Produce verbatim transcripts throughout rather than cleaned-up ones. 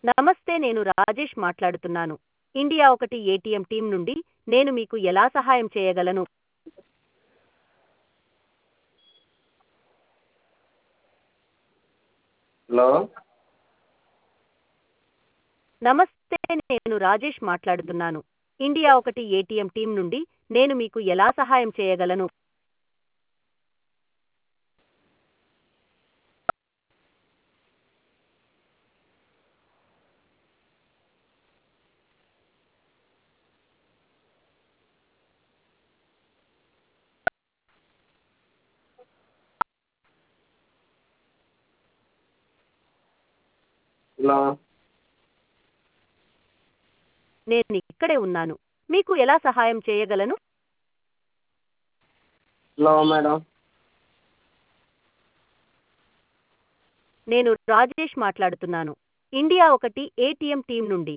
నమస్తే, నేను రాజేష్ మాట్లాడుతున్నాను. ఇండియా ఒకటి ఏటీఎం టీం నుండి. నేను మీకు ఎలా సహాయం చేయగలను? హలో నమస్తే, నేను రాజేష్ మాట్లాడుతున్నాను. ఇండియా ఒకటి ఏటీఎం టీం నుండి. నేను మీకు ఎలా సహాయం చేయగలను? హలో నేను ఇక్కడే ఉన్నాను. మీకు ఎలా సహాయం చేయగలను? హలో మేడం నేను రాజేష్ మాట్లాడుతున్నాను. ఇండియా ఒకటి ఏటీఎం టీం నుండి.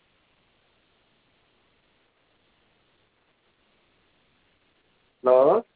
హలో